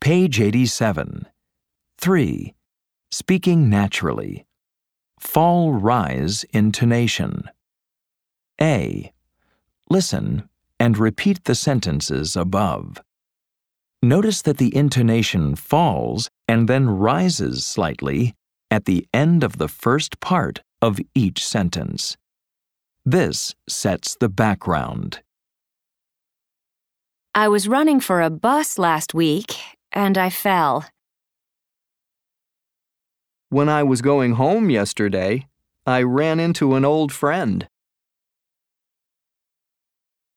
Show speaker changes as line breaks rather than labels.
Page 87. 3. Speaking naturally. Fall-rise intonation. A. Listen and repeat the sentences above. Notice that the intonation falls and then rises slightly at the end of the first part of each sentence. This sets the background.
I was running for a bus last week, and I fell.
When I was going home yesterday, I ran into an old friend.